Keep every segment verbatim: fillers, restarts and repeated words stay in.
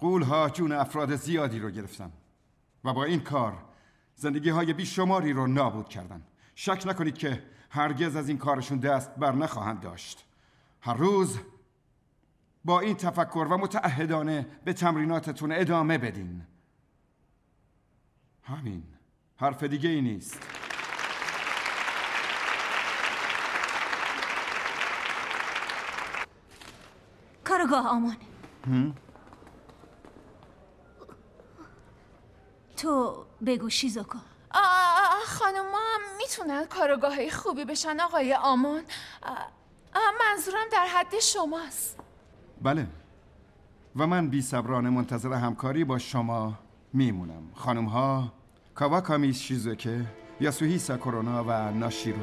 غول‌ها جون افراد زیادی رو گرفتن و با این کار زندگی‌های بیشماری رو نابود کردن. شک نکنید که هرگز از این کارشون دست بر نخواهند داشت. هر روز با این تفکر و متعهدانه به تمریناتتون ادامه بدین. همین، حرف دیگه ای نیست. کارگاه آمان. هم؟ تو بگو شیزوکو. خانم ما هم میتونن کارگاهی خوبی بشن آقای آمان. منظورم در حد شماست. بله، و من بی صبرانه منتظر همکاری با شما میمونم. خانم ها کاواکامی شیزوکه، یاسوهی ساکورونا و ناشیرو.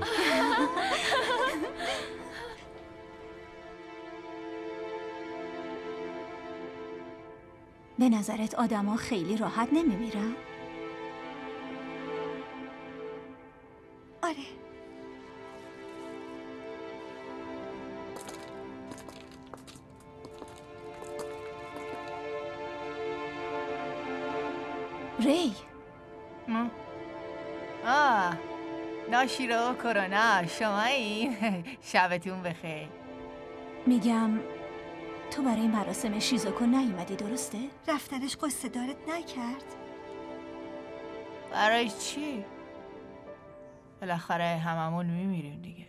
به نظرت آدما خیلی راحت نمیمیرن؟ آره. ری. آه ناشیرو کرونا، شما این شبتون بخیر. میگم تو برای مراسم شیزوکو نیومدی، درسته؟ رفتنش قصه دارت نکرد؟ برای چی؟ بالاخره هممون میمیریم دیگه.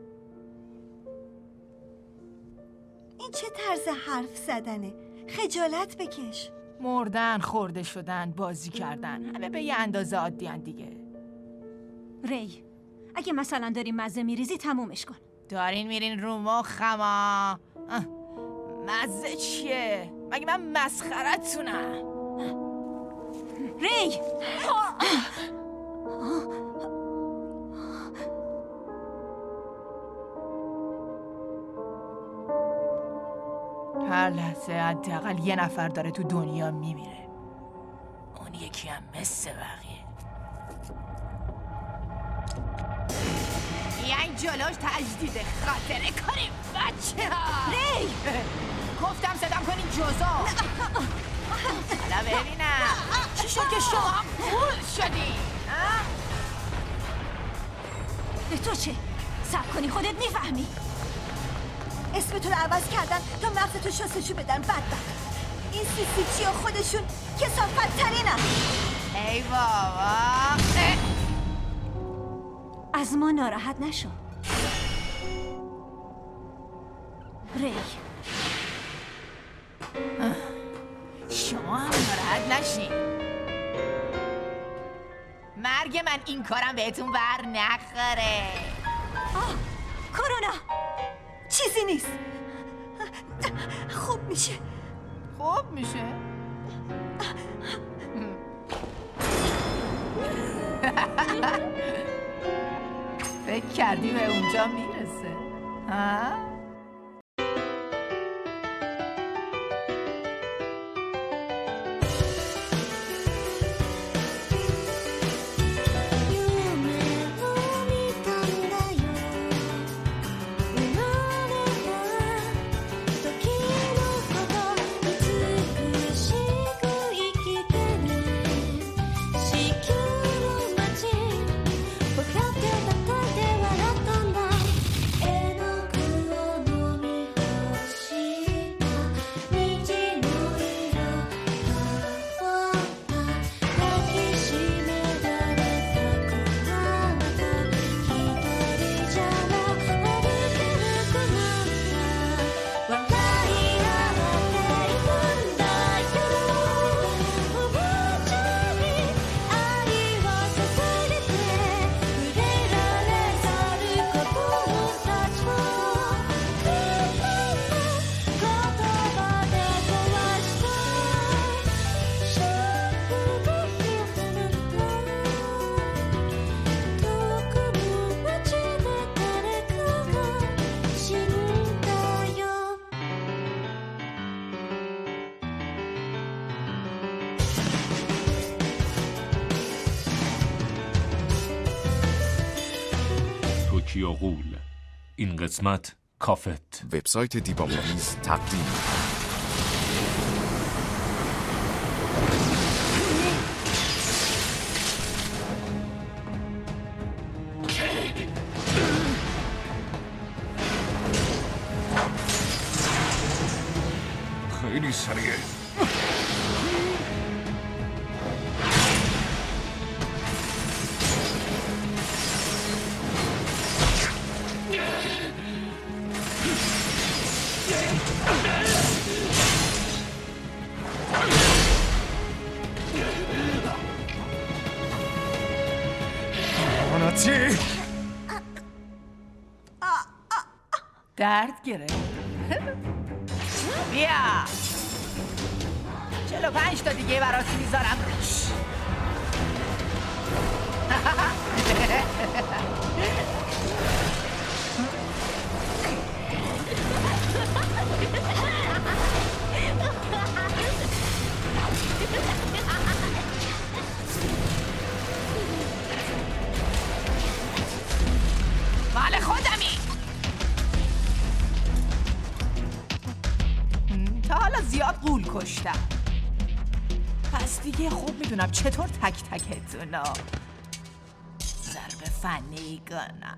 این چه طرز حرف زدنه؟ خجالت بکش. مردن، خورده شدن، بازی کردن، همه به یه اندازه عادی هن دیگه. ری، اگه مثلا داری مزه میریزی تمومش کن. دارین میرین رو مخما. مزه چیه؟ مگه من مسخرتونم؟ ری! هر لحظه حداقل یه نفر داره تو دنیا میمیره. اون یکی هم مثل بقیه. یعنی جلوش تجدید خاطره کنیم بچه ها. ری! گفتم صدام کنین جزا. حالا ببینم چی شد که شما هم پول شدی؟ به تو چه؟ صبر کنی خودت میفهمی. اسمتو رو عوض کردن تا مغزتو شستشو بدن. بدبخت این سیسیچی ها خودشون کثافت ترینن. ای بابا، از ما ناراحت نشو ری. شما هم ناراحت نشین. مرگ من این کارم بهتون بر نخوره. آه، کرونا چیزی نیست. خوب میشه. خوب میشه؟ فکر کردی به اونجا میرسه؟ ها؟ توکیو غول. این قسمت کافت. وبسایت دیبا مویز تقدیم. خیلی سریعه. آناتی درد گرفت. بیا چلو پنج تا دیگه برات میذارم روش. مال خودمی. تا حالا زیاد غول کشتم، پس دیگه خوب میدونم چطور تک تکتونا ضربه فنی کنم.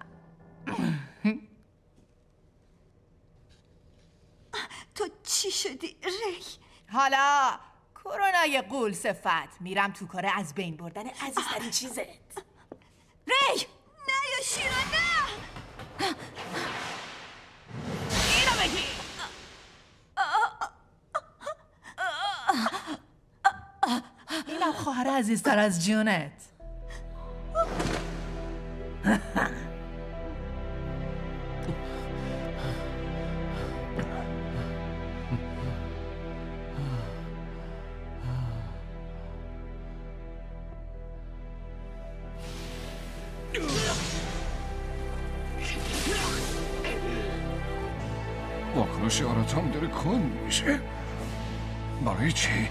تو چی شدی ری؟ حالا کرونای غول صفت میرم تو کاره از بین بردن عزیزترین چیزت. ری نه یا شیرا نه. اینو بگی. اینم خواهر عزیزتر از جونت. واکنش آراتام داره کند میشه. برای چی؟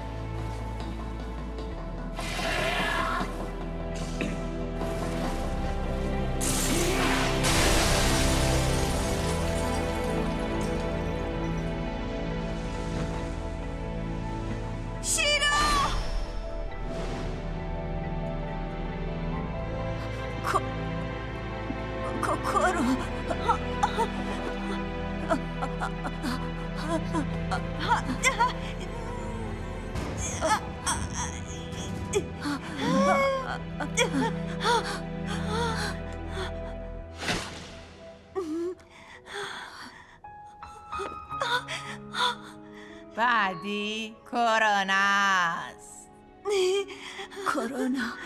بعدی کرونا است. کرونا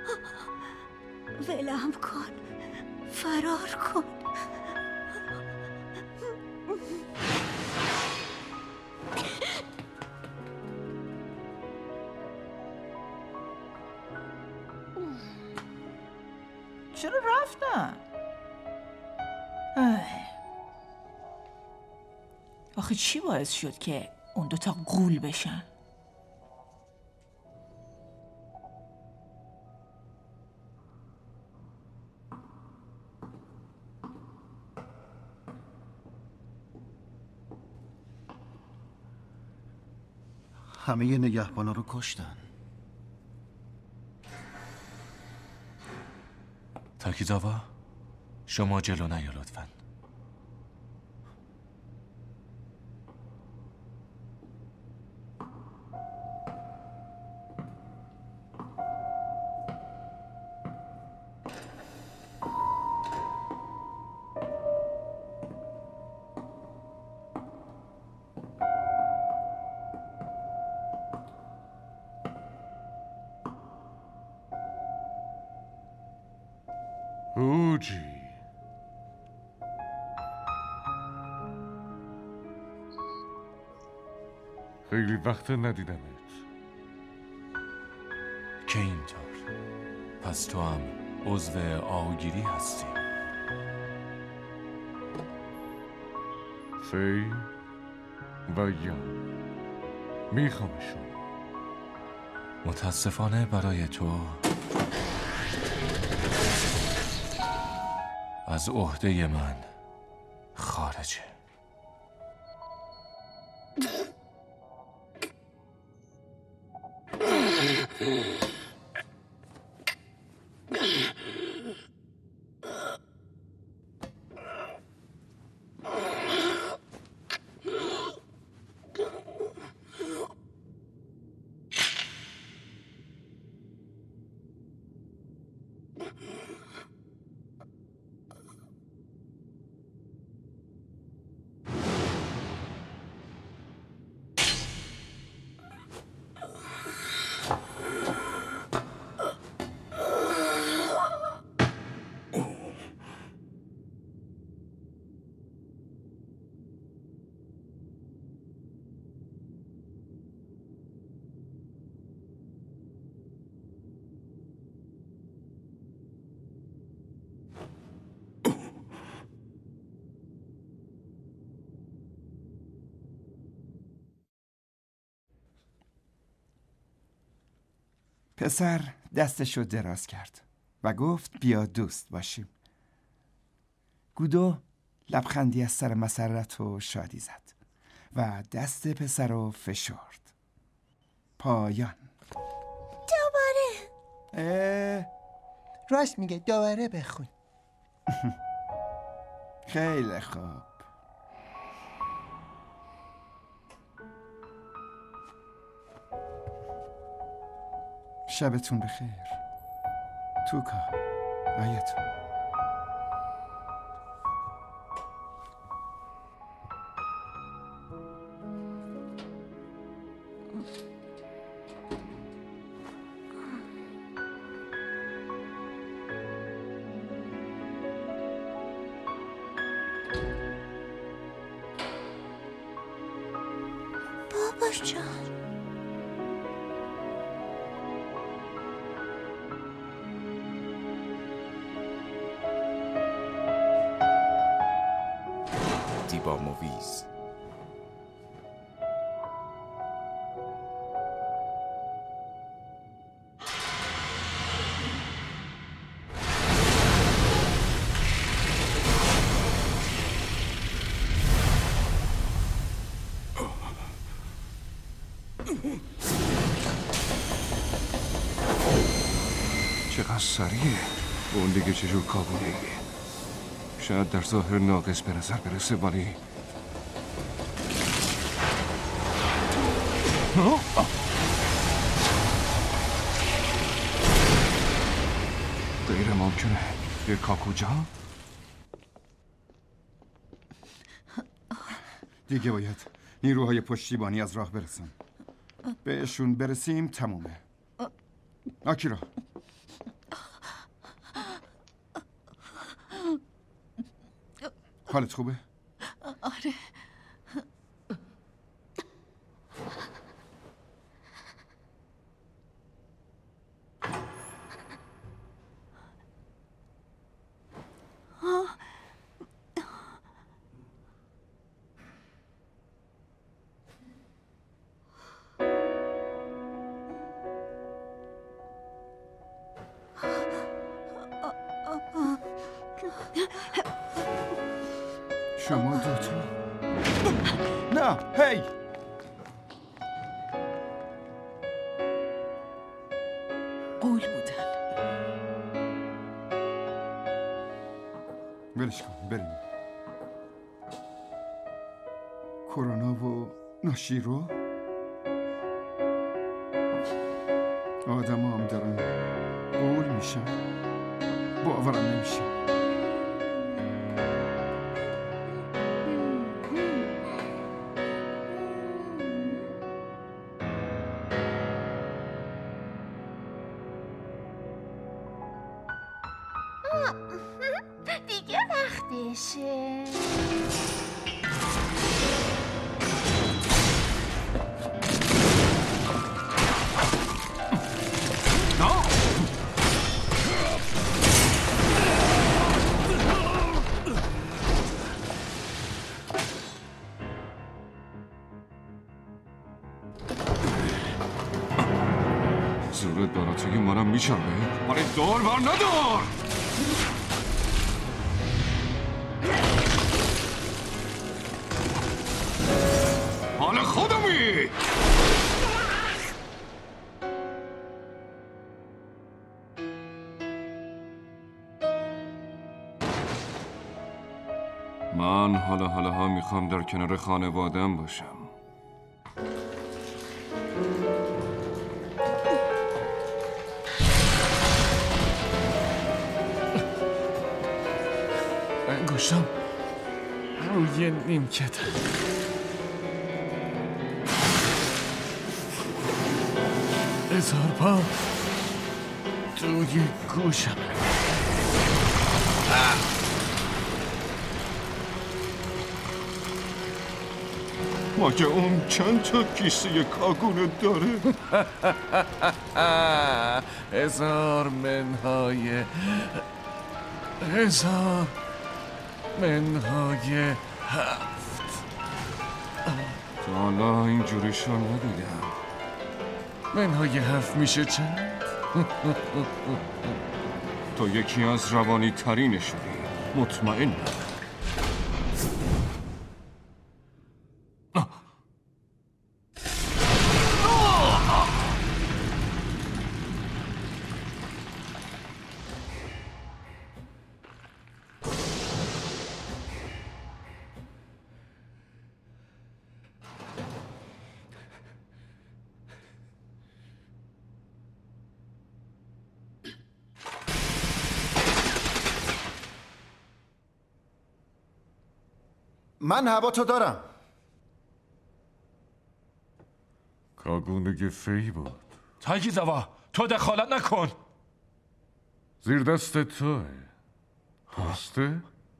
ولم کن، فرار کن. چرا رفتن؟ آخه چی باعث شد که اون دوتا غول بشن؟ همه نگهبانا رو کشتن. تاکیزاوا شما جلو نیا لطفاً. اوجی خیلی وقت ندیدمت. که اینطور پس تو هم عضو آوگیری هستی. فی و یان میخوامشون. متاسفانه برای تو از عهده من خارجه. پسر دستشو دراز کرد و گفت بیا دوست باشیم. گودو لبخندی از سر مسرت و شادی زد و دست پسر رو فشرد. پایان. دوباره اه راست میگه، دوباره بخون. خیلی خوب. شبتون بخیر. توکا آیتون. بابا جان، دیبا موویز. چقدر سریعه. اون دیگه چجور کابونه؟ شاید در ظاهر ناقص به نظر برسه ولی غیر ممکنه. یه کاکوجا؟ دیگه باید نیروهای پشتیبانی از راه برسن. بهشون برسیم تمومه. آکیرا حالت خوبه؟ آره. شما دوتا؟ نه، هی! قول بودن. ولش کن، بریم. کرونا و ناشیرو؟ آدم هم دارن قول میشن. باورم نمیشه. دیگه وقتشه. زورت براتگی منم میشرمه ولی دار بر ندار. حال خودمی. من حالا حالا ها میخوام در کنار خانوادم باشم. انگشتم روی نیمکت. هزار پا توی گوشم. مگه اون چند تا کیسه کاگونه داره؟ هزار منهای هزار منهای هفت. تا حالا اینجوریشو ندیدم. منهای هفت میشه چند؟ تو یکی از روانی ترینشونی، مطمئنم. من هوا تو دارم. کاگونه فی بود. تاکی زوا تو دخالت نکن. زیر دست توه درسته؟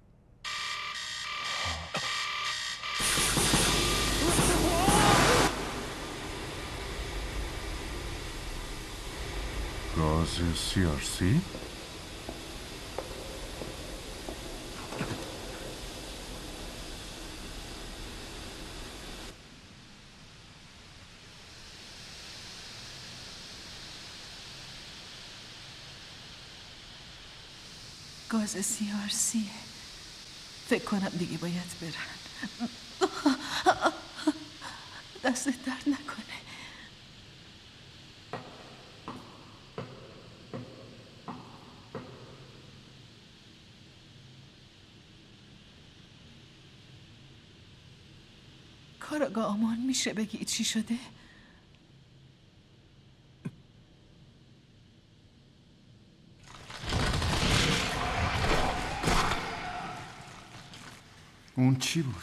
گاز سی آر سی؟ گاز سی آر سیه. فکر کنم دیگه باید برن. دستت درد نکنه. کاراگاه آمان میشه بگی چی شده؟ اون چی بود؟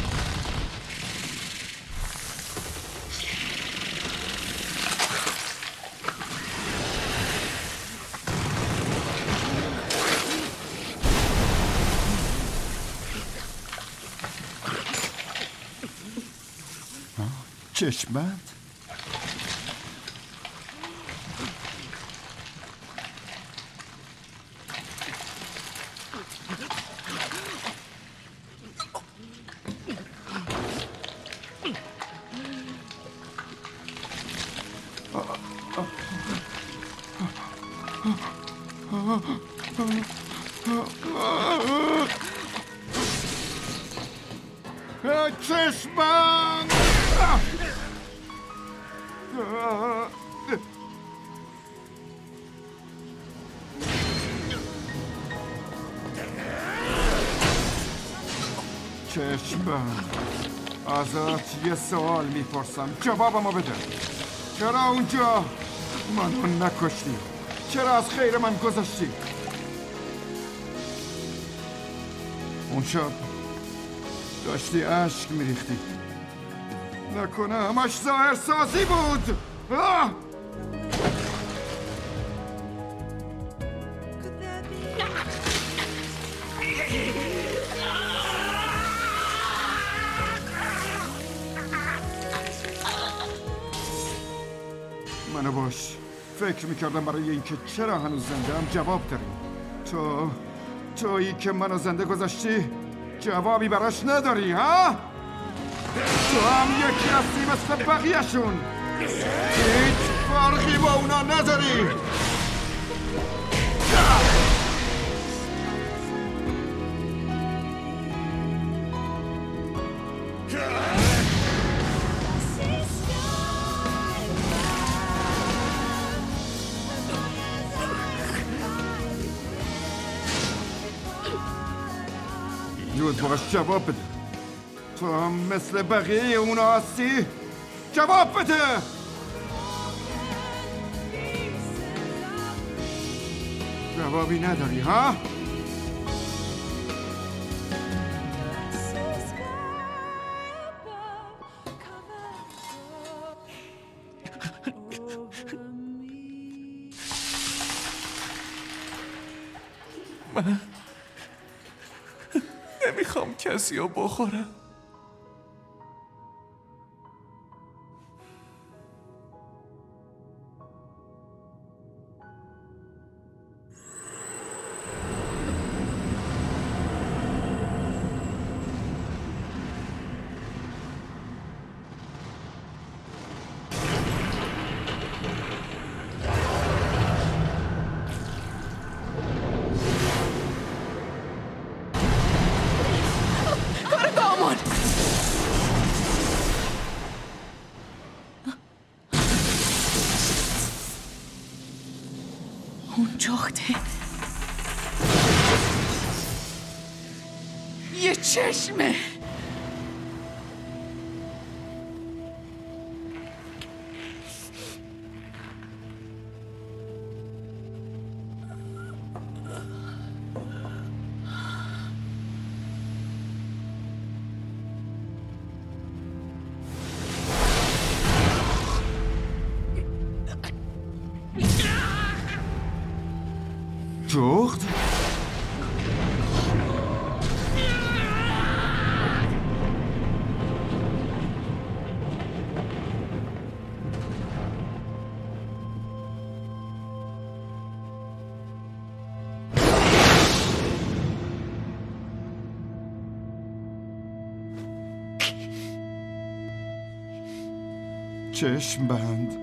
چشمت؟ چشمم! چشمم، ازت یه سوال میپرسم، جوابمو بده. چرا اونجا منو نکشتی؟ چرا از خیر من گذشتی؟ اون شب داشتی عشق میریختی. نکنه همش ظاهر سازی بود؟ آه! منو باش. فکر میکردم برای اینکه چرا هنوز زنده هم جواب داری. تو تویی که منو زنده گذاشتی جوابی براش نداری ها؟ تو هم یکی هستی مثل بقیه‌شون. هیچ فرقی با اونا نداری. جز باش جواب بده. تو هم مثل بقیه اونا هستی؟ جواب بده. جوابی نداری ها؟ من نمیخوام کسی رو بخورم. اون جخته یه چشمه. جغد؟ چشم بند.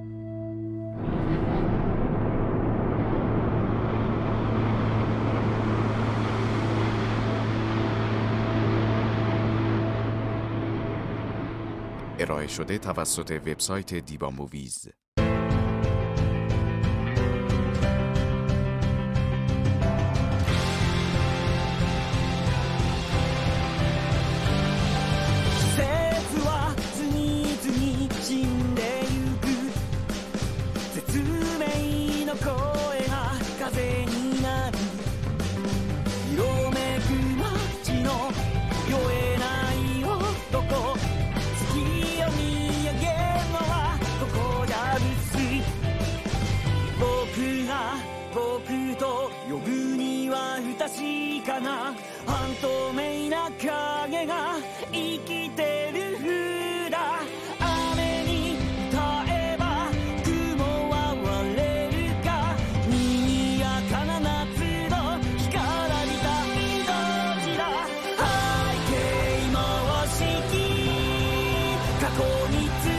ارائه شده توسط وبسایت دیبا موویز. 半透明な影が生きてる風だ。雨に耐えば雲は割れるか。賑やかな夏の干からびた命だ。背景模式過去につ